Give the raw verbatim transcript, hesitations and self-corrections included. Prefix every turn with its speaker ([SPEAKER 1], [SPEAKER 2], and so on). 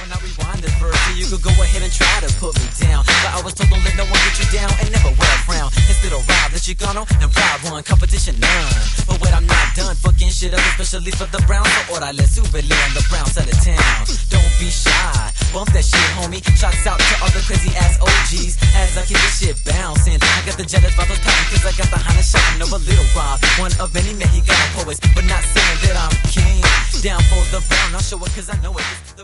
[SPEAKER 1] when I rewind this verse, so you could go ahead and try to put me down. But I was told don't let no one get you down and never wear a frown. Instead of rob that you gonna and proud one, competition none. But wait, I'm not done fucking shit up, especially for the Browns. So order, let's souvenir on the brown side of town. Don't be shy, bump that shit, homie. Shots out to all the crazy ass O Gs as I keep this shit bouncing. I got the jealous bottles popping, cause I got the Honda shotgun of a little Rob. One of many Mexicano poets, but not saying that I'm king. Down for the brown, I'll show it cause I know it.